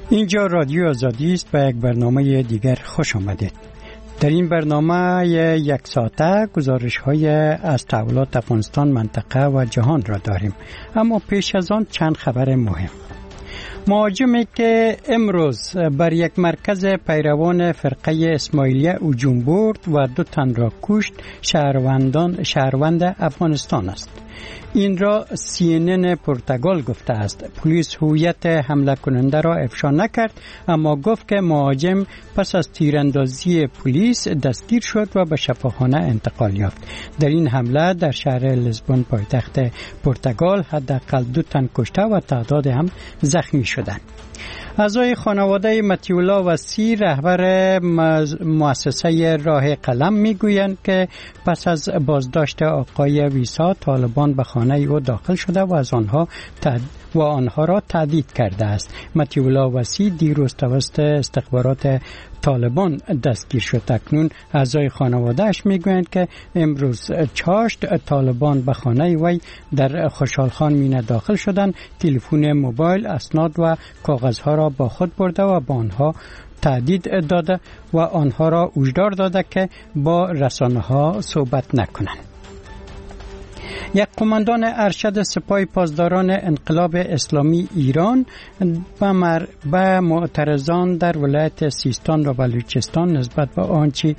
اینجا رادیو آزادی است و یک برنامه دیگر خوش آمدید. در این برنامه یک ساعته گزارش‌های از تحولات افغانستان، منطقه و جهان را داریم. اما پیش از آن چند خبر مهم. مهاجمی که امروز بر یک مرکز پیروان فرقه اسماعیلیه هجوم برد و 2 تن را کشت شهروند افغانستان است. این را CNN پرتغال گفته است. پلیس هویت حمله کننده را افشا نکرد، اما گفت که مهاجم پس از تیراندازی پلیس دستگیر شد و به شفاخانه انتقال یافت. در این حمله در شهر لیسبون پایتخت پرتغال حداقل 2 تن کشته و تعداد هم زخمی شدند. اعضای خانواده مطیع وسیع رهبر مؤسسه راه قلم میگویند که پس از بازداشت آقای ویسا طالبان به خانه او داخل شده و آنها را تهدید کرده است. مطیع وسیع دیروز توسط استخبارات طالبان دستگیر شد. اکنون اعضای خانواده‌اش میگویند که امروز چاشت طالبان به خانه وی در خوشحالخان مینه داخل شدند، تلفن موبایل، اسناد و کاغذها را با خود برده و با آنها تهدید داده و آنها را هشدار داده که با رسانه‌ها صحبت نکنند. یک قماندان ارشد سپاه پاسداران انقلاب اسلامی ایران به معترضان در ولایت سیستان و بلوچستان نسبت به آنچه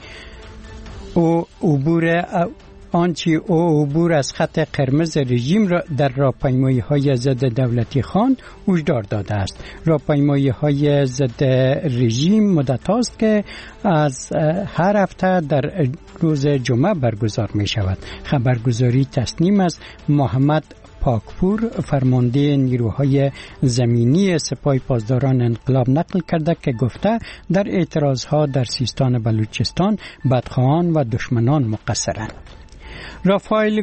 عبور از خط قرمز رژیم را در راهپیمایی‌های ضد دولتی خان هشدار داده است. راهپیمایی‌های ضد رژیم مدت است که از هر هفته در روز جمعه برگزار می شود. خبرگزاری تصنیم از محمد پاکپور فرمانده نیروهای زمینی سپاه پاسداران انقلاب نقل کرده که گفته در اعتراضها در سیستان بلوچستان بدخواهان و دشمنان مقصرند. رافائل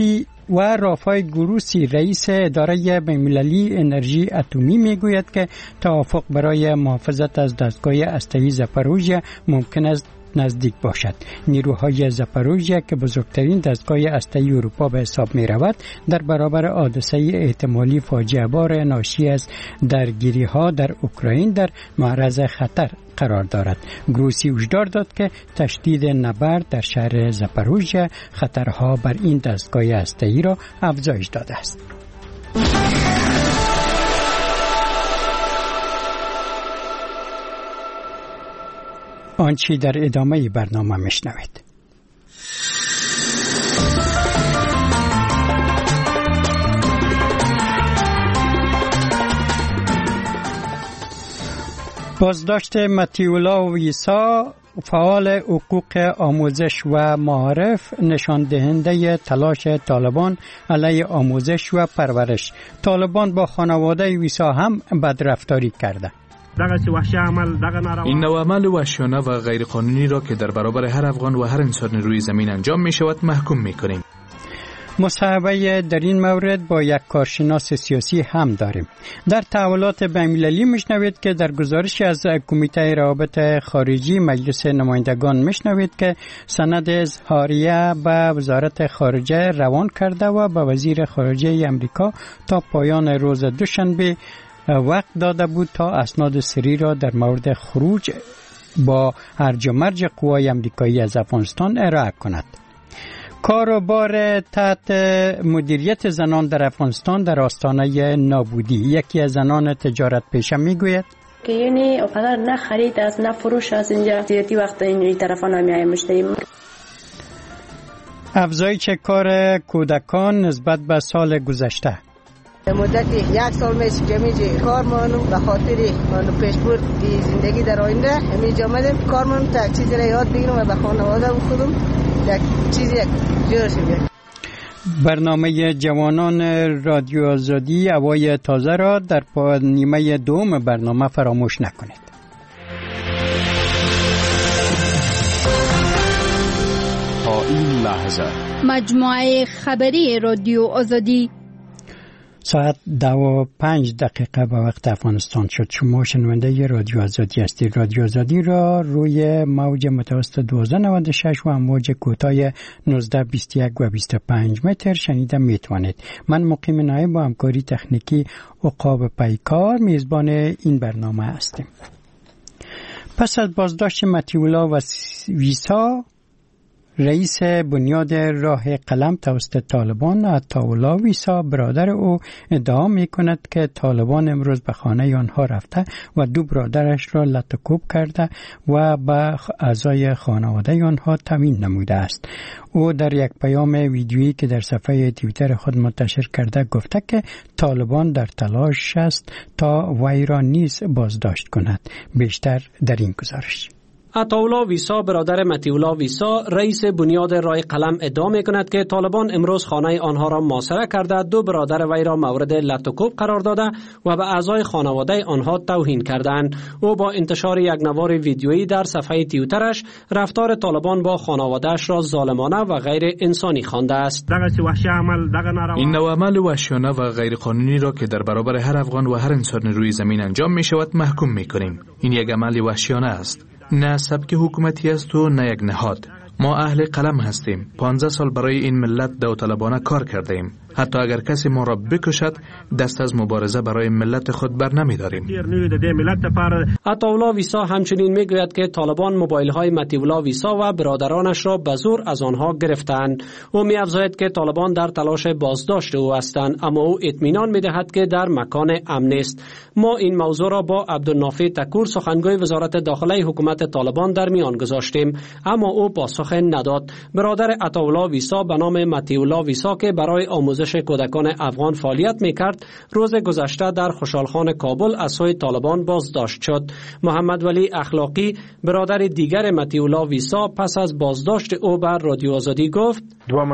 گروسی رئیس اداره بین‌المللی انرژی اتمی میگوید که توافق برای محافظت از دستگاه هسته‌ای زاپاروژیا ممکن است نزدیک باشد. نیروهای زاپاروژیا که بزرگترین دستگاه هسته‌ای اروپا به حساب می رود، در برابر حادثه احتمالی فاجعه بار ناشی از درگیری‌ها در اوکراین در معرض خطر قرار دارد. گروسی هشدار داد که تشدید نبرد در شهر زاپاروژیا خطرها بر این دستگاه هسته‌ای را افزایش داده است. آنچه در ادامه برنامه میشنوید. بازداشت مطیع ویسا فعال حقوق آموزش و معارف نشان دهنده تلاش طالبان علیه آموزش و پرورش. طالبان با خانواده ویسا هم بدرفتاری کرده. این نوع عمل وحشیانه و غیرقانونی را که در برابر هر افغان و هر انسان روی زمین انجام می شود محکوم می کنیم. مصاحبه در این مورد با یک کارشناس سیاسی هم داریم. در تحولات بین‌المللی میشنوید که در گزارش از کمیته روابط خارجی مجلس نمایندگان میشنوید که سند اظهاریه به وزارت خارجه روان کرده و به وزیر خارجه امریکا تا پایان روز دوشنبه وقت داده بود تا اسناد سری را در مورد خروج با هرج و مرج قوای امریکایی از افغانستان ارائه کند. کار و بار تحت مدیریت زنان در افغانستان در آستانه نابودی. یکی از زنان تجارت پیشه میگوید که یعنی اقدر نه خرید از نه فروش از اینجا زیادی وقت این طرفا نمیای مشتری. افزایش کار کودکان نسبت به سال گذشته. مدت 1 سال میشه که میجی کارمانو به خاطر منو پیشبرد زندگی در آینده همینجا آمدم کارمانو تا چیزی را یاد بگیرم و به خانواده خودم یک چیزی جور شم. برنامه جوانان رادیو آزادی هوای تازه را در نیمه دوم برنامه فراموش نکنید. تا این لحظه مجموعه خبری رادیو آزادی ساعت 2:05 به وقت افغانستان شد. شما شنونده رادیو آزادی هستید. رادیو آزادی را روی موج متوسط 1296 و موج کوتاه 1921 و 25 متر شنیده میتوانید. من مقیم نایب با همکاری تکنیکی عقاب پیکار میزبان این برنامه هستیم. پس از بازداشت مطیع ویسا رئیس بنیاد راه قلم توسط طالبان، عطاالله ویسا برادر او ادعا می کند که طالبان امروز به خانه آنها رفته و دو برادرش را لطکوب کرده و به اعضای خانواده آنها تامین نموده است. او در یک پیام ویدیویی که در صفحه توییتر خود منتشر کرده گفته که طالبان در تلاش است تا وی را نیز بازداشت کند. بیشتر در این گزارش. عطاالله ویسا برادر مطیع ویسا رئیس بنیاد راه قلم ادعا می‌کند که طالبان امروز خانه آنها را محاصره کرده، دو برادر وی را مورد لطکوب قرار داده و به اعضای خانواده آنها توهین کردند. او با انتشار یک نوار ویدیویی در صفحه توییترش رفتار طالبان با خانواده‌اش را ظالمانه و غیر انسانی خوانده است. این نوع عمل وحشیانه و غیر قانونی را که در برابر هر افغان و هر انسان روی زمین انجام می‌شود محکوم می‌کنیم. این یک عمل وحشیانه است. نه سبک حکومتی است و نه یک نهاد. ما اهل قلم هستیم. 15 سال برای این ملت داوطلبانه کار کرده ایم. حتی اگر کسی ما را بکشد دست از مبارزه برای ملت خود بر نمی‌داریم. عطاالله ویسا همچنین میگوید که طالبان موبایل‌های مطیع ویسا و برادرانش را به زور از آنها گرفتند. او می‌افزاید که طالبان در تلاش بازداشت او هستند، اما او اطمینان می‌دهد که در مکان امن است. ما این موضوع را با عبدالنافع تکور سخنگوی وزارت داخله حکومت طالبان در میان گذاشتیم، اما او پاسخ نداد. برادر عطاالله ویسا به نام مطیع ویسا که برای آموزش کودکان افغان فعالیت میکرد، روز گذشته در خوشحالخان کابل از سوی طالبان بازداشت شد. محمد ولی اخلاقی برادر دیگر مطیع ویسا پس از بازداشت او بر رادیو آزادی گفت: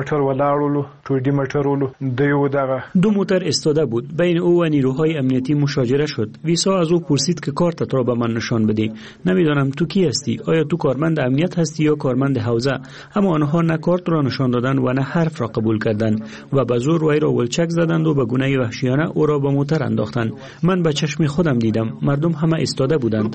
دو موتر استاده بود. بین او و نیروهای امنیتی مشاجره شد. ویسا از او پرسید که کارتت را به من نشان بده. نمیدانم تو کی هستی؟ آیا تو کارمند امنیت هستی یا کارمند حوزه؟ اما آنها نه کارت را نشان دادند و نه حرف را قبول کردند و به زور وی را ولچک زدند و به گونه وحشیانه او را به موتر انداختند. من به چشم خودم دیدم. مردم همه ایستاده بودند.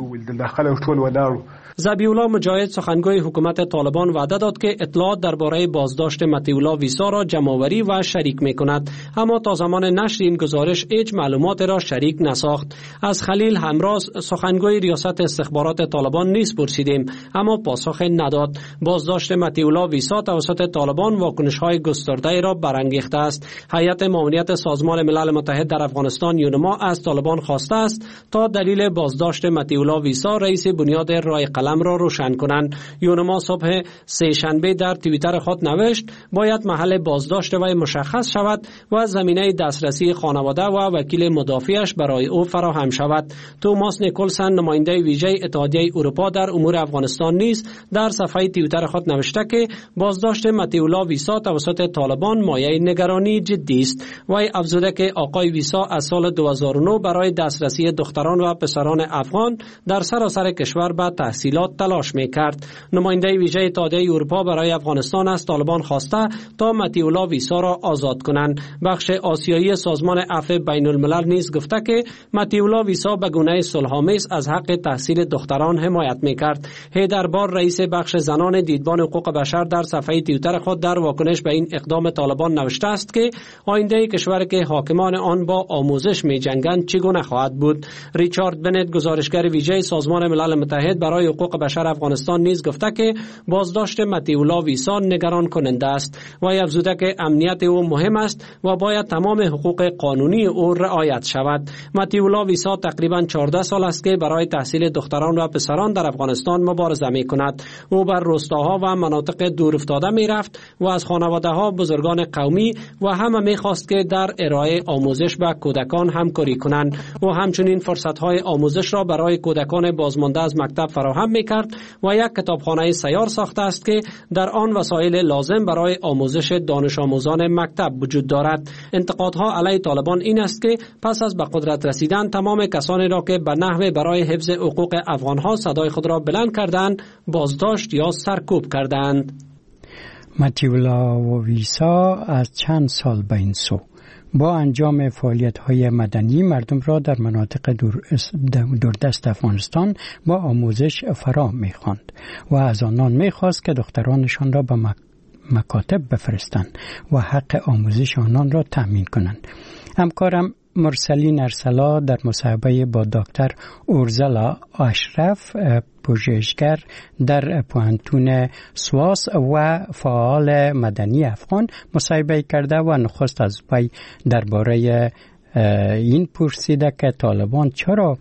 ذبیح الله مجاهد سخنگوی حکومت طالبان وعده داد که اطلاعات درباره بازداشت مطیع ویسا را جمع‌آوری و شریک می‌کند، اما تا زمان نشر این گزارش هیچ معلومات را شریک نساخت. از خلیل همراز سخنگوی ریاست استخبارات طالبان نیز پرسیدیم، اما پاسخ نداد. بازداشت مطیع ویسا توسط طالبان واکنش‌های گسترده را برانگیخته است. هیئت معاونت سازمان ملل متحد در افغانستان یونما از طالبان خواسته است تا دلیل بازداشت مطیع ویسا رئیس بنیاد راه قلم را روشن کنند. یونما صبح سه‌شنبه در توییتر خود نوشت: باید محل بازداشت وی مشخص شود و زمینه دسترسی خانواده و وکیل مدافعش برای او فراهم شود. توماس نیکولسن نماینده ویژه اتحادیه اروپا در امور افغانستان نیز در صفحه توییتر خود نوشته که بازداشت مطیع ویسا توسط طالبان مایه نگرانی جدی است. وی افزوده که آقای ویسا از سال 2009 برای دسترسی دختران و پسران افغان در سراسر کشور به تحصیلات تلاش می‌کرد. نماینده ویژه اتحادیه اروپا برای افغانستان از طالبان خواسته تا مطیع ویسا را آزاد کنند. بخش آسیایی سازمان عفو بین الملل نیز گفته که مطیع ویسا به گونه صلح‌آمیز از حق تحصیل دختران حمایت می‌کرد. حیدر بار رئیس بخش زنان دیدبان حقوق بشر در صفحه توییتر خود در واکنش به این اقدام طالبان نوشته است که آینده کشور که حاکمان آن با آموزش می‌جنگند چگونه خواهد بود. ریچارد بنت گزارشگر ویژه سازمان ملل متحد برای حقوق بشر افغانستان نیز گفته که بازداشت مطیع ویسا نگران کننده است و افزوده که امنیت او مهم است و باید تمام حقوق قانونی او رعایت شود. مطیع ویسا تقریبا 14 سال است که برای تحصیل دختران و پسران در افغانستان مبارزه می‌کند. او بر روستاها و مناطق دورافتاده می‌رفت و از خانواده‌ها، بزرگان قومی و همه می‌خواست که در ارائه آموزش به کودکان همکاری کنند. او همچنین فرصت‌های آموزش را برای کودکان بازمانده از مکتب فراهم می‌کرد و یک کتابخانه سیار ساخته است که در آن وسایل لازم برای آموزش دانش آموزان مکتب وجود دارد. انتقادها علیه طالبان این است که پس از به قدرت رسیدن تمام کسانی را که به نحو برای حفظ حقوق افغان‌ها صدای خود را بلند کردند بازداشت یا سرکوب کردند. مطیع ویسا از چند سال به این سو با انجام فعالیت‌های مدنی مردم را در مناطق دوردست افغانستان با آموزش فرا می‌خواند و از آنان می‌خواست که دخترانشان را به مکاتب بفرستند و حق آموزش آنان را تأمین کنند. همکارم مرسلین ارسلا در مصاحبه با دکتر اورزلا اشرف، پژوهشگر در پوهنتون سواس و فعال مدنی افغان مصاحبه کرده و نخست از وی درباره این پرسیده که طالبان چرا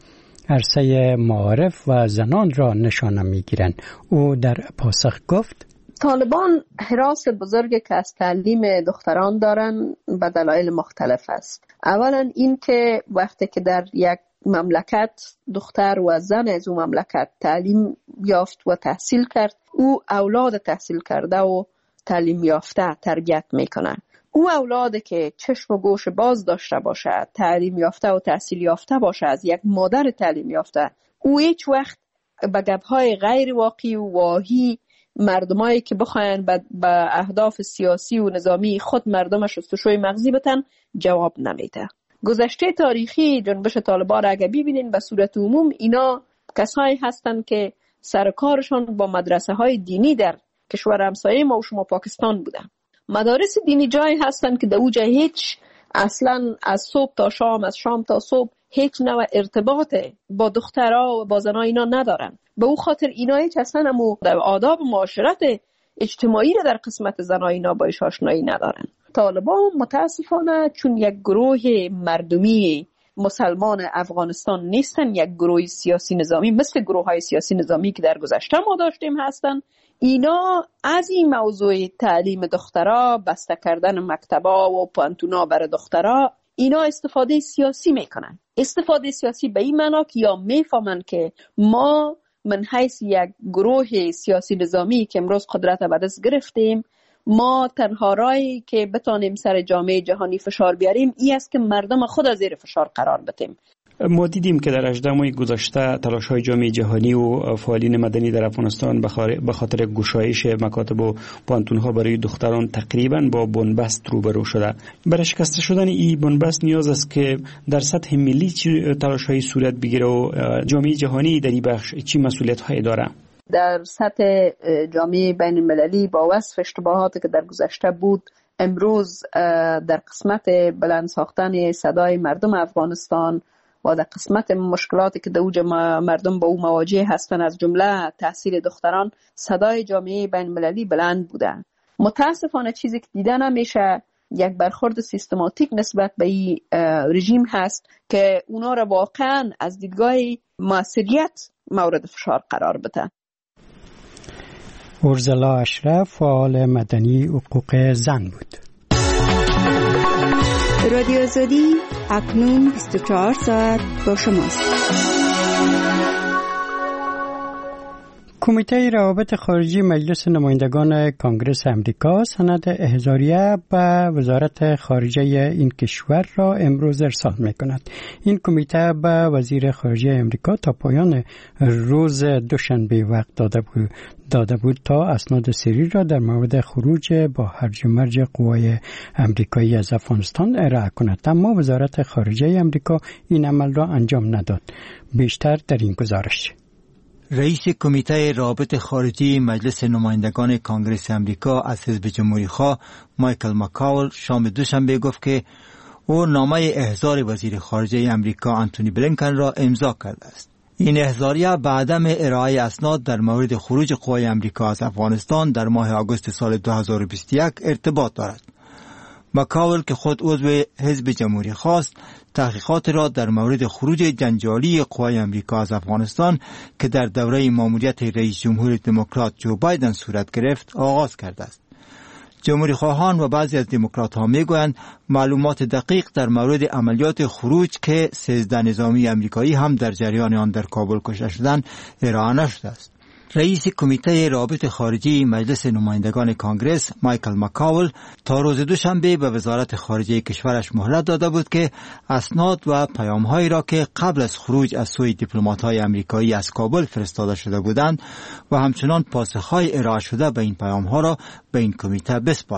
عرصه معارف و زنان را نشانه میگیرند. او در پاسخ گفت طالبان حراس بزرگی که از تعلیم دختران دارن به دلایل مختلف است. اولا این که وقتی که در یک مملکت دختر و زن از اون مملکت تعلیم یافت و تحصیل کرد، او اولاد تحصیل کرده و تعلیم یافته تربیت میکنن. او اولاد که چشم و گوش باز داشته باشه، تعلیم یافته و تحصیل یافته باشه از یک مادر تعلیم یافته، او هیچ وقت به گپ‌های غیر واقعی و واهی مردمایی که بخواین به اهداف سیاسی و نظامی خود مردم شستشوی مغزی بتن جواب نمیده. گذشته تاریخی جنبش طالبان را اگه ببینین به صورت عموم اینا کسایی هستن که سرکارشان با مدرسه های دینی در کشور همسایه ما و شما پاکستان بودن. مدارس دینی جایی هستن که در اوجه هیچ اصلا از صبح تا شام، از شام تا صبح هیچ نوع ارتباط با دخترها و با زنها اینا ندارن. به او خاطر اینا هیچ اصلا همو در آداب معاشرت اجتماعی را در قسمت زنها اینا باش آشنایی ندارن. طالبان متاسفانه چون یک گروه مردمی مسلمان افغانستان نیستن، یک گروه سیاسی نظامی مثل گروه های سیاسی نظامی که در گذشته ما داشتیم هستن. اینا از این موضوع تعلیم دخترها، بسته کردن مکتبا و پانتونا برای دخترها، اینا استفاده سیاسی میکنن. استفاده سیاسی به این معنا که یا میفهمن که ما من حیث یک گروه سیاسی نظامی که امروز قدرت به دست گرفتیم، ما تنها راهی که بتانیم سر جامعه جهانی فشار بیاریم این است که مردم خود از زیر فشار قرار بدیم. ما دیدیم که در 18 ماه گذشته تلاش‌های جامعه جهانی و فعالین مدنی در افغانستان به خاطر گشایش مکاتب و پانتون‌ها برای دختران تقریباً با بنبست روبرو شده. برای شکسته شدن این بنبست نیاز است که در سطح ملی تلاش‌های صورت بگیره و جامعه جهانی در این بخش چی مسئولیت‌هایی داره؟ در سطح جامعه بین المللی با وصف اشتباهاتی که در گذشته بود، امروز در قسمت بلند ساختن صدای مردم افغانستان و در قسمت مشکلاتی که در اوج مردم با او مواجه هستند از جمله تحصیل دختران، صدای جامعه بین المللی بلند بوده. متاسفانه چیزی که دیده نمیشه یک برخورد سیستماتیک نسبت به این رژیم هست که اونا را واقعا از دیدگاه موثریت مورد فشار قرار بده. اورزلا اشرف، فعال مدنی حقوق زن بود. رادیو آزادی اکنون 24 ساعت با شماست. کمیته روابط خارجی مجلس نمایندگان کانگرس امریکا سند احضاریه به وزارت خارجه این کشور را امروز ارسال می‌کند. این کمیته به وزیر خارجه امریکا تا پایان روز دوشنبه وقت داده بود تا اسناد سری را در مورد خروج با هرج و مرج قوای امریکایی از افغانستان ارائه کند، اما وزارت خارجه امریکا این عمل را انجام نداد. بیشتر در این گزارش. رئیس کمیته روابط خارجی مجلس نمایندگان کانگرس امریکا از حزب جمهوری‌خواه مایکل مکاول شام دوشنبه گفت که او نامه احضار وزیر خارجه امریکا آنتونی بلینکن را امضا کرده است. این احضاریه به عدم ارائه اسناد در مورد خروج قوای امریکا از افغانستان در ماه آگوست سال 2021 ارتباط دارد. مکاول که خود عضو حزب جمهوری خواست تحقیقات را در مورد خروج جنجالی قوای امریکا از افغانستان که در دوره ماموریت رئیس جمهور دموکرات جو بایدن صورت گرفت آغاز کرده است. جمهوری خواهان و بعضی از دموکرات ها می گویند معلومات دقیق در مورد عملیات خروج که 13 نظامی امریکایی هم در جریان آن در کابل کشته شدند ارائه نشده است. رئیس کمیته روابط خارجی مجلس نمایندگان کانگرس مایکل مکاول تا روز دوشنبه به وزارت خارجه کشورش مهلت داده بود که اسناد و پیام‌هایی را که قبل از خروج از سوی دیپلمات‌های امریکایی از کابل فرستاده شده بودند و همچنان پاسخ‌های ارائه شده به این پیام‌ها را به این کمیته بسپارد.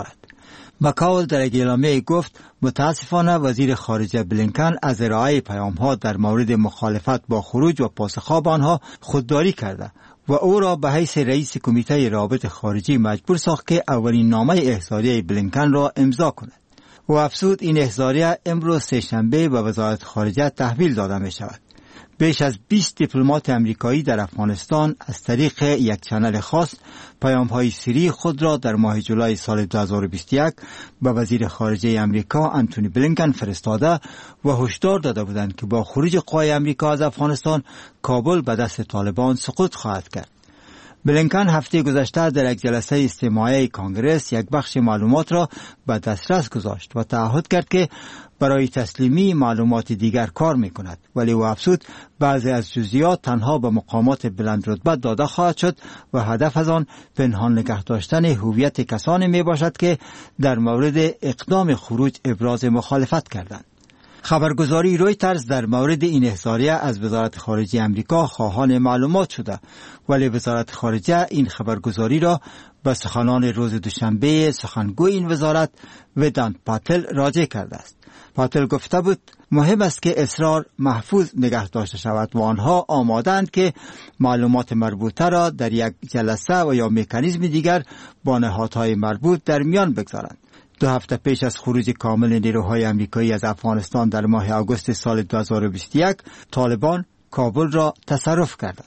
مکاول در اعلامیه گفت متاسفانه وزیر خارجه بلینکن از ارائه پیام‌ها در مورد مخالفت با خروج و پاسخها به آنها خودداری کرده و او را به حیث رئیس کمیته روابط خارجی مجبور ساخت که اولین نامه احضاریه بلینکن را امضا کند. و افزود این احضاریه امروز سه‌شنبه به وزارت خارجه تحویل داده می شود. بیش از 20 دیپلمات امریکایی در افغانستان از طریق یک چنل خاص پیام‌های سری خود را در ماه جولای سال 2021 به وزیر خارجه امریکا انتونی بلینکن فرستاده و هشدار داده بودند که با خروج قوای امریکا از افغانستان کابل به دست طالبان سقوط خواهد کرد. بلینکن هفته گذشته در یک جلسه استماعی کنگره یک بخش معلومات را به دسترس گذاشت و تعهد کرد که برای تسلیمی معلومات دیگر کار می کند، ولی او افزود بعضی از جزئیات تنها به مقامات بلند رتبه داده خواهد شد و هدف از آن پنهان نگه داشتن هویت کسانی می باشد که در مورد اقدام خروج ابراز مخالفت کردند. خبرگزاری رویترز در مورد این احضاریه از وزارت خارجه امریکا خواهان معلومات شده، ولی وزارت خارجه این خبرگزاری را به سخنان روز دوشنبه سخنگوی این وزارت ودانت پاتل راجع کرده است. پاتل گفته بود مهم است که اسرار محفوظ نگه داشته شود و آنها آماده‌اند که معلومات مربوطه را در یک جلسه و یا مکانیزم دیگر با نهادهای مربوط در میان بگذارند. 2 هفته پیش از خروج کامل نیروهای امریکایی از افغانستان در ماه آگوست سال 2021 طالبان کابل را تصرف کردند.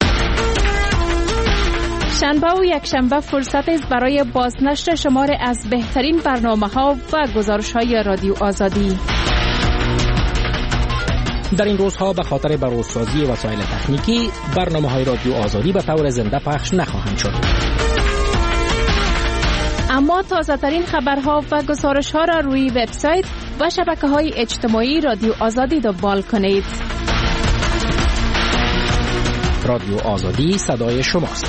شنبه و یکشنبه فرصت است برای بازنشر شمار از بهترین برنامه‌ها و گزارش‌های رادیو آزادی. در این روزها به خاطر بروزسازی وسایل تکنیکی برنامه‌های رادیو آزادی به طور زنده پخش نخواهند شد. اما تازه‌ترین خبرها و گزارش‌ها را روی وبسایت و شبکه‌های اجتماعی رادیو آزادی دنبال کنید. رادیو آزادی صدای شماست.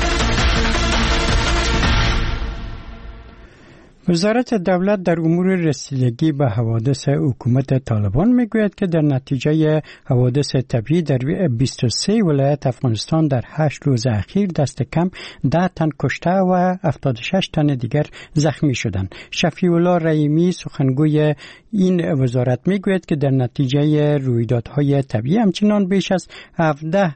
وزارت دولت در امور رسیدگی به حوادث حکومت طالبان میگوید که در نتیجه حوادث طبیعی در 23 ولایت افغانستان در 8 روز اخیر دست کم 10 تن کشته و 76 تن دیگر زخمی شدند. شفیع الله رحیمی سخنگوی این وزارت میگوید که در نتیجه رویدادهای طبیعی همچنان بیش از 17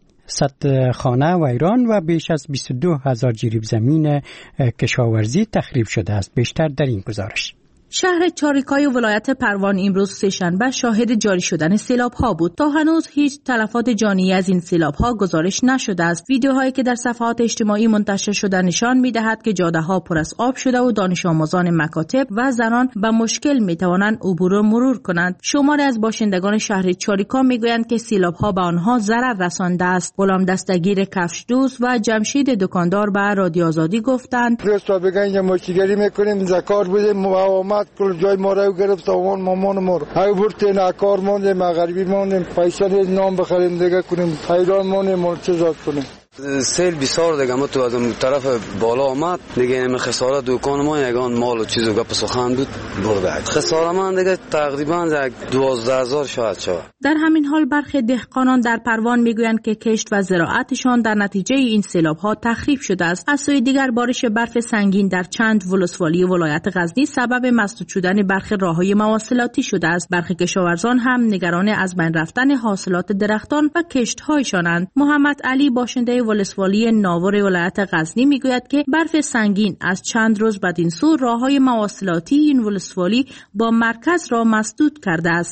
صد خانه ویران و بیش از 22,000 جریب زمین کشاورزی تخریب شده است. بیشتر در این گزارش. شهر چاریکای ولایت پروان امروز سه‌شنبه شاهد جاری شدن سیلاب‌ها بود. تا هنوز هیچ تلفات جانی از این سیلاب‌ها گزارش نشده است. ویدیوهایی که در صفحات اجتماعی منتشر شده نشان می‌دهد که جاده‌ها پر از آب شده و دانش آموزان مکاتب و زنان به مشکل می‌توانند عبور و مرور کنند. شماری از باشندگان شهر چاریکا می‌گویند که سیلاب‌ها به آنها ضرر رسانده است. غلام دستگیر کفشدوز و جمشید دکاندار به رادیو آزادی گفتند: دوستا بگن مشتری می‌کنیم زکات بودیم کل جای ما رو گرفت آوان مامان ما رو های برتین کار ماندیم مغربی ماندیم پیسه نام بخریم دیگه کنیم حیران ماندیم چه زاد کنیم. سیل بسیار دیگه ما تو از اون طرف بالا آمد دیگه این خسارت دکان ما یگان مال و چیز و گپ سخن بود برده. خسارت من دیگه تقریبا 12,000 شاید شد. در همین حال برخی دهقانان در پروان میگویند که کشت و زراعتشان در نتیجه این سیلاب‌ها تخریب شده است. از سوی دیگر بارش برف سنگین در چند ولسوالی ولایت غزنی سبب مسدود شدن برخی راه‌های مواصلاتی شده است. برخی کشاورزان هم نگران از بین رفتن حاصلات درختان و کشت‌هایشانند. محمد علی باشنده ولسوالی ناور ولایت غزنی میگوید که برف سنگین از چند روز بدین سو راه‌های مواصلاتی این ولسوالی با مرکز را مسدود کرده است.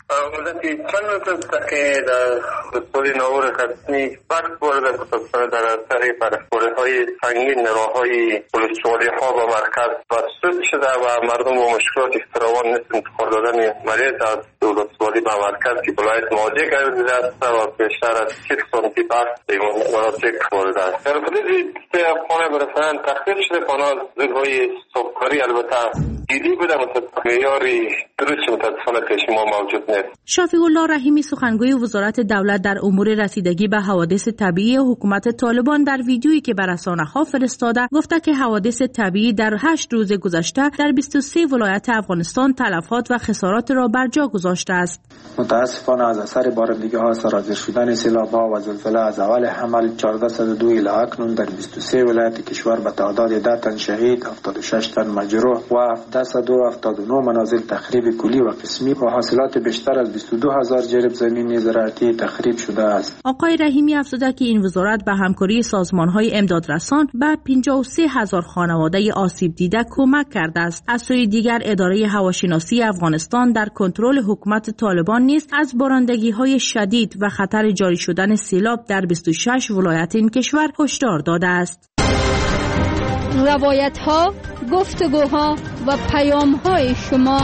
چند روز که در ولسوالی ناور غزنی برف وارد شده در اثر برف‌باری‌های سنگین راه‌های ولسوالی‌ها با مرکز مسدود شده و مردم با مشکلات فراوان نسبت انتقال دادن مریض از ولسوالی به مرکز که ولایت مواجه گردیده است و بیشتر از 6 سانتی برف به مناطق وارد است. در حدود 3 خانه برسان تخریب شده. خانه زیرهای صبحکاری البته دیدی بوده مثل معیاری درست متاسفانه پیش ما موجود نیست. شفیع الله رحیمی سخنگوی وزارت دولت در امور رسیدگی به حوادث طبیعی حکومت طالبان در ویدیویی که به رسانه‌ها فرستاده گفته که حوادث طبیعی در 8 روز گذشته در 23 ولایت افغانستان تلفات و خسارات را بر جا گذاشته است. متاسفانه از اثر بارندگی‌ها سرازیر شدن سیلاب‌ها و زلزله از اول حمل 14 2002 الی اکنون در 23 ولایت کشور به تعداد 10 تن شهید، 76 تن مجروح و 779 منازل تخریب کلی و قسمی و حاصلات بیشتر از 22000 جریب زمین زراعتی تخریب شده است. آقای رحیمی افزوده که این وزارت به همکاری سازمان‌های امدادرسان به 53000 خانواده آسیب دیده کمک کرده است. از سوی دیگر اداره هواشناسی افغانستان در کنترل حکومت طالبان نیز از بارندگی‌های شدید و خطر جاری شدن سیلاب در 26 ولایت این کشور هشدار داده است. روایت‌ها، گفتگوها و پیام‌های شما.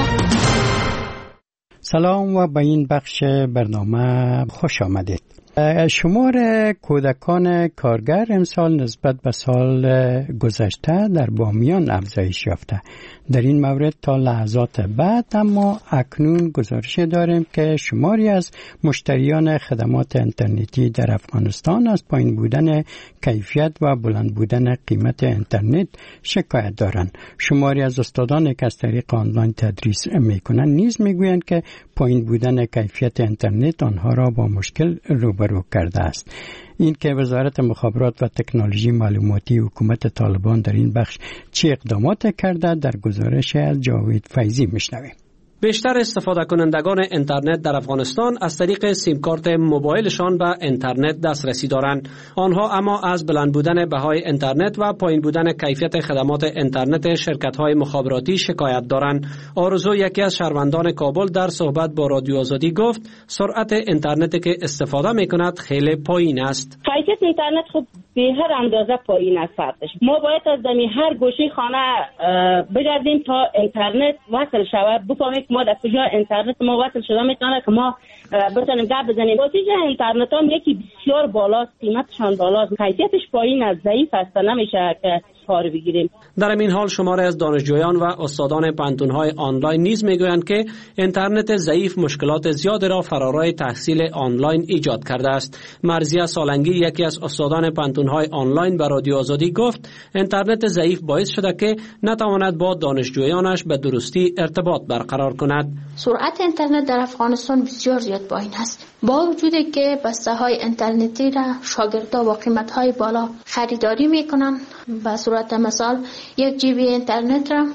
سلام و به این بخش برنامه خوش آمدید. شمار کودکان کارگر امسال نسبت به سال گذشته در بامیان افزایش یافته. در این مورد تا لحظات بعد اما اکنون گزارش داریم که شماری از مشتریان خدمات اینترنتی در افغانستان از پایین بودن کیفیت و بلند بودن قیمت اینترنت شکایت دارند. شماری از استادان که از طریق آنلاین تدریس میکنند نیز میگویند که پایین بودن کیفیت اینترنت آنها را با مشکل روبرو کرده است. این که وزارت مخابرات و تکنولوژی معلوماتی حکومت طالبان در این بخش چه اقدامات کرده در گزارش از جاوید فیضی میشنویم. بیشتر استفاده کنندگان اینترنت در افغانستان از طریق سیم کارت موبایلشان به اینترنت دسترسی دارند. آنها اما از بلند بودن بهای اینترنت و پایین بودن کیفیت خدمات اینترنت شرکت‌های مخابراتی شکایت دارند. آرزو، یکی از شهروندان کابل، در صحبت با رادیو آزادی گفت سرعت اینترنتی که استفاده می‌کند خیلی پایین است. کیفیت اینترنت خب به هر اندازه پایین است. ما باید از هر گوشه خانه بگردیم تا اینترنت وصل شود، بفهمیم ما در کجا اینترنت ما وصل شده میتونه که ما بتونیم گپ بزنیم. نتیجه اینترنت هم یکی بسیار بالاست، قیمتشان بالاست، کیفیتش پایین است، ضعیف است، نمیشه که کار بگیریم. در این حال شماره از دانشجویان و استادان پانتون‌های آنلاین نیز میگویند که اینترنت ضعیف مشکلات زیاد را فرارای تحصیل آنلاین ایجاد کرده است. مرضیه سالنگی، یکی از استادان پانتون‌های آنلاین، به رادیو آزادی گفت اینترنت ضعیف باعث شده که نتواند با دانشجویانش به درستی ارتباط برقرار کند. سرعت اینترنت در افغانستان بسیار زیاد پایین است. با وجودی که بسته‌های اینترنتی را شاگردها با قیمت‌های بالا خریداری می‌کنند، به صورت مثال 1 جی بی اینترنت را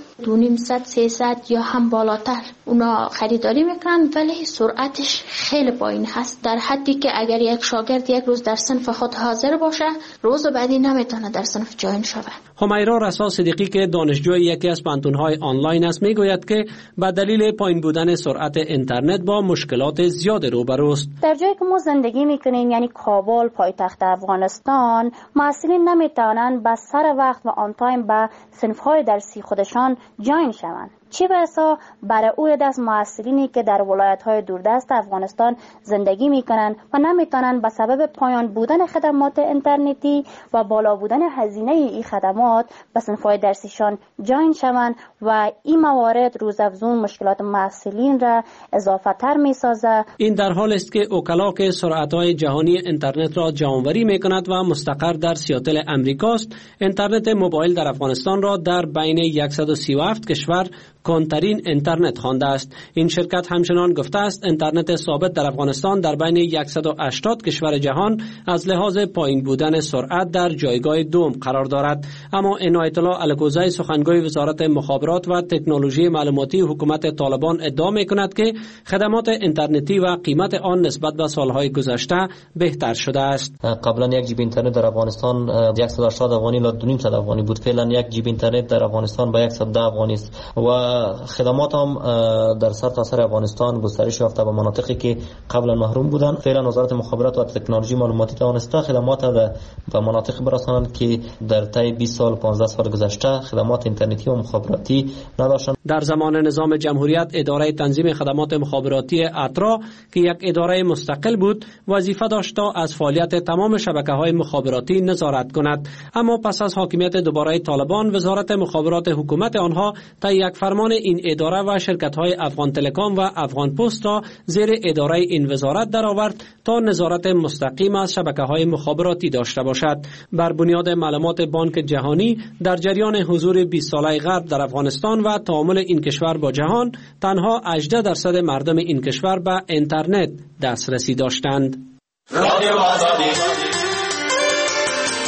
250-300 یا هم بالاتر اونا خریداری میکنن، ولی سرعتش خیلی پایین هست، در حدی که اگر یک شاگرد یک روز در صنف خود حاضر باشه، روز بعدی نمیتونه در صنف جوین شود. همیرا رسا صدیقی که دانشجوی یکی از پانتون‌های آنلاین است میگوید که به دلیل پایین بودن سرعت اینترنت با مشکلات زیاد روبروست. در جایی که ما زندگی میکنیم، یعنی کابل پایتخت افغانستان، محصلین نمیتونن به سر وقت و آن تایم به صنف‌های درسی خودشان جوین شوند. چه بسا برای او دست محصلینی که در ولایت‌های دوردست افغانستان زندگی میکنن و نمیتونن به سبب پایان بودن خدمات اینترنتی و بالا بودن هزینه این خدمات به صنف‌های درسیشان جوین شوند و این موارد روزافزون مشکلات محصلین را اضافه تر میسازه. این در حال است که اوکلا که سرعت‌های جهانی اینترنت را جمع‌آوری میکند و مستقر در سیاتل امریکاست، اینترنت موبایل در افغانستان را در بین 137 کشور کندترین اینترنت خوانده است. این شرکت همچنان گفته است اینترنت ثابت در افغانستان در بین 180 کشور جهان از لحاظ پایین بودن سرعت در جایگاه دوم قرار دارد. اما عنایت الله الکوزی، سخنگوی وزارت مخابرات و تکنولوژی معلوماتی حکومت طالبان، ادعا می‌کند که خدمات اینترنتی و قیمت آن نسبت به سالهای گذشته بهتر شده است. قبلا 1 جی بی اینترنت در افغانستان 180 افغانی تا 2.5 افغانی بود. فعلا 1 جی بی اینترنت در افغانستان با 110 افغانی است و خدمات هم در سرتاسر افغانستان گسترش یافته به مناطقی که قبلا محروم بودند. فعلا وزارت مخابرات و تکنولوژی معلوماتی توانسته خدمات به مناطق برسانند که در طی 20 سال 15 سال گذشته خدمات اینترنتی و مخابراتی نداشتند. در زمان نظام جمهوریت اداره تنظیم خدمات مخابراتی اترا که یک اداره مستقل بود، وظیفه داشت تا از فعالیت تمام شبکه‌های مخابراتی نظارت کند. اما پس از حاکمیت دوباره طالبان، وزارت مخابرات حکومت آنها تا یک فرمان این اداره و شرکت‌های افغان تلکام و افغان پست را زیر اداره این وزارت درآورد تا نظارت مستقیم از شبکه‌های مخابراتی داشته باشد. بر بنیاد معلومات بانک جهانی، در جریان حضور 20 ساله غرب در افغانستان و تعامل این کشور با جهان، تنها 18% مردم این کشور به اینترنت دسترسی داشتند.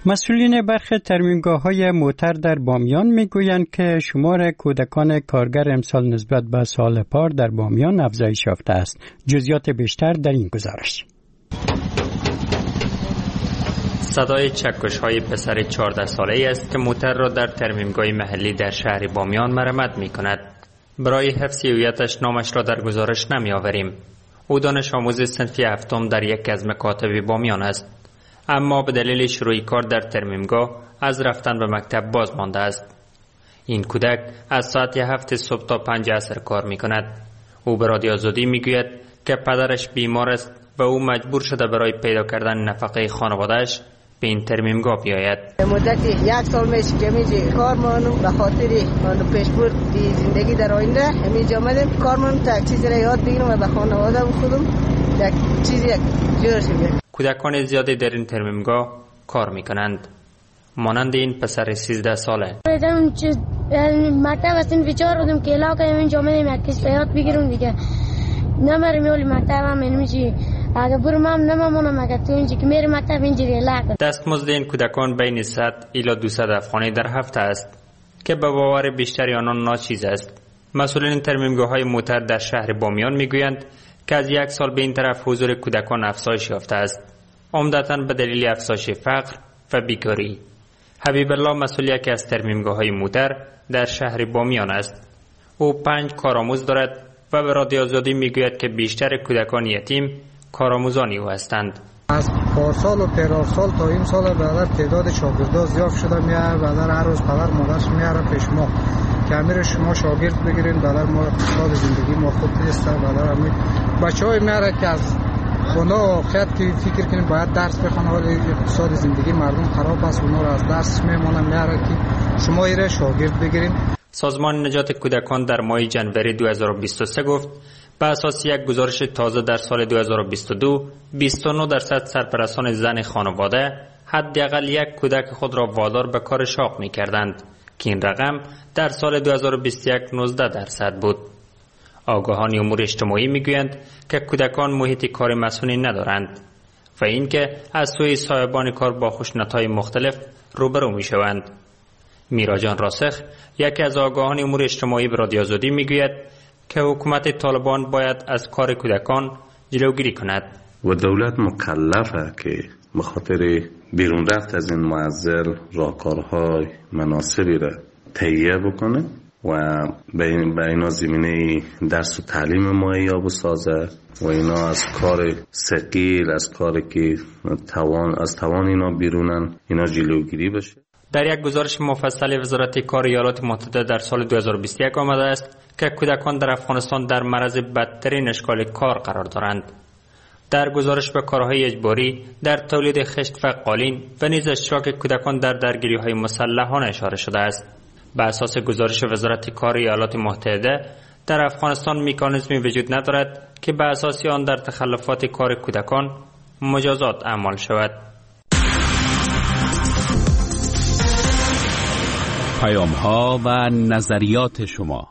مسئولین برخی ترمیمگاه‌های موتر در بامیان میگویند که شمار کودکان کارگر امسال نسبت به سال پار در بامیان افزایش یافته است. جزئیات بیشتر در این گزارش. صدای چکش‌های پسر 14 ساله‌ای است که موتر را در ترمیمگاه محلی در شهر بامیان مرمت می‌کند. برای حفظ هویتش نامش را در گزارش نمی‌آوریم. او دانش آموز صنف هفتم در یکی از مکاتب بامیان است. اما به دلیل شروع کار در ترمیمگاه از رفتن به مکتب باز مانده است. این کودک از ساعت 7 صبح تا 5 عصر کار می‌کند. او به رادیو آزادی می‌گوید که پدرش بیمار است و او مجبور شده برای پیدا کردن نفقه خانواده‌اش به این ترمیمگاه بیاید. مدت 1 سال میشه که می‌جی کار مانو به خاطر مانو پیشبرد زندگی در آینده همینجا آمدیم کار مانو تا چیزی را یاد بگیرم و به خانواده خودم یک چیزی جور شیم. کودکان زیادی در این ترمیمگاه کار می‌کنند. مانند این پسر 13 ساله. مکتب هستیم بیچار بودم که علاقه اینجا آمدیم یک کس یاد بگیرم دیگه. نمیرم ولی مکتب هم نمی‌شی. اگه برم هم نمامونم اگه تو اینجا که میرم مکتب اینجوری علاقه. دستمزد این کودکان بین 100 الی 200 افغانی در هفته است که به باور بیشتری آنان ناچیز است. مسئولین ترمیمگاه‌های موتر در شهر بامیان میگویند که از 1 سال به این طرف حضور کودکان افزایش یافته است، عمدتاً به دلیل افزایش فقر و بیکاری. حبیب الله مسئول یکی از ترمیمگاه‌های موتر در شهر بامیان است. او 5 کارآموز دارد و به رادیو آزادی میگوید که بیشتر کودکان یتیم کارآموزانی او هستند. از پارسال و پیرارسال تا این سال برادر تعداد شاگردان زیاد شده میاد. برادر هر روز پدر مادرش میاره پیش ما که امیر شما شاگرد بگیرین. برادر ما اقتصاد زندگی ما خوب نیست. برادر امیر بچهای میاره که از اونا آخرت که فکر کنیم باید درس بخونه ولی اقتصاد زندگی مردم خراب است. اونا رو از درس میمونه میاره که شما ایره شاگرد بگیرین. سازمان نجات کودکان در ماه ژانویه 2023 گفت به اساس یک گزارش تازه در سال 2022 29% سرپرستان زن خانواده حداقل یک کودک خود را وادار به کار شاق می‌کردند که این رقم در سال 2021 19% بود. آگاهان امور اجتماعی میگویند که کودکان محیط کار مسئولی ندارند و اینکه از سوی صاحبان کار با خشونت‌های مختلف روبرو میشوند. میراجان راسخ یکی از آگاهان امور اجتماعی به رادیو آزادی میگوید که حکومت طالبان باید از کار کودکان جلوگیری کند و دولت مکلفه که بخاطر بیرون رفت از این معضل راهکارهای مناسبی را تهیه بکنه و به اینا زمینه درس و تعلیم مهیا بسازه و اینا از کار ثقیل، از کاری که از توان اینا بیرونن، اینا جلوگیری بشه. در یک گزارش مفصل وزارت کار ایالات متحده در سال 2021 آمده است که کودکان در افغانستان در معرض بدترین اشکال کار قرار دارند. در گزارش به کارهای اجباری در تولید خشت و قالین و نیز اشتراک کودکان در درگیری‌های مسلحانه اشاره شده است. به اساس گزارش وزارت کار ایالات متحده در افغانستان مکانیزمی وجود ندارد که به اساس آن در تخلفات کار کودکان مجازات اعمال شود. پیام‌ها و نظریات شما.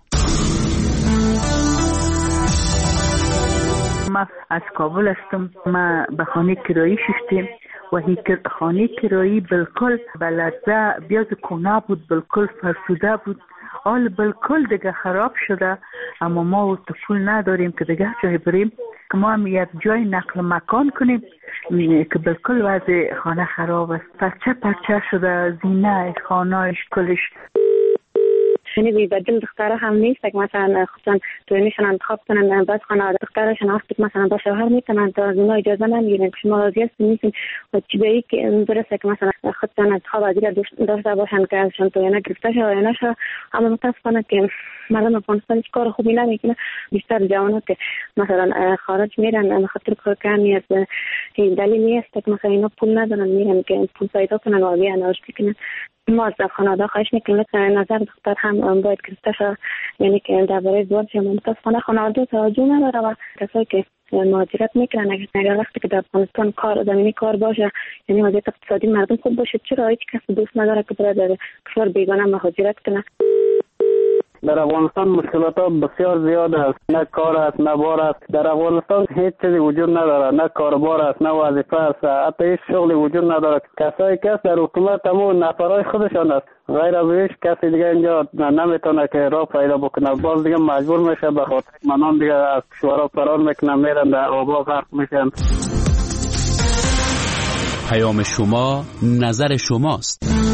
ما از کابل هستم. ما به خانه کرایی شدیم و هی خانه کرایی بالکل بلده بیاز کونه بود، بالکل فرسوده بود، حال بالکل دیگه خراب شده. اما ما پول نداریم که دیگه جای بریم که ما هم یک جای نقل مکان کنیم که بالکل وضع خانه خراب است. پرچه شده، زینه خانهش کلش. یعنی بی بدل دختره هم نیست که مثلا خودشان توینشان انتخاب کنن، بعد خانه دخترشان وقتی مثلا با شوهر میتونن تا از اونا اجازه نمیگیرن که شما راضی هستین نیستین و چی به این که درسته که مثلا خودشان انتخاب از داشته باشن که ازشان توینه گرفته شه و یا نشه. اما متاسفانه که مردم افغانستان هیچ کار خوبی نمیکنه. بیشتر جوانات که مثلا خارج میرن خاطر کار کمی از دلیل نیست که مثلا اینا پول ندارن میرن که پول پیدا کنن و بیان رشد کنن. ما از خانواده خواهش میکنیم که نظر دختر هم باید گرفته شه، یعنی که درباره ازدواج متاسفانه خانواده توجه نداره و کسایی که مهاجرت میکنن اگر وقتی که در افغانستان کار زمینی کار باشه، یعنی وضعیت اقتصادی مردم خوب باشه، چرا هیچ کس دوست نداره که برای در کشور بیگانه مهاجرت کنه. در افغانستان مشکلات ها بسیار زیاد است، نه کار است نه بار است. در افغانستان هیچ چیزی وجود نداره، نه کاربار است نه وظیفه است، حتی هیچ شغلی وجود نداره. کسایی که در حکومت همون نفرای خودشان است، غیر از هیچ کسی دیگه اینجا نمیتونه که راه پیدا بکنه. باز دیگه مجبور میشه به خاطر منان دیگه از کشورها فرار میکنن، میرن در آبا غرق میشن. پیام شما نظر شماست.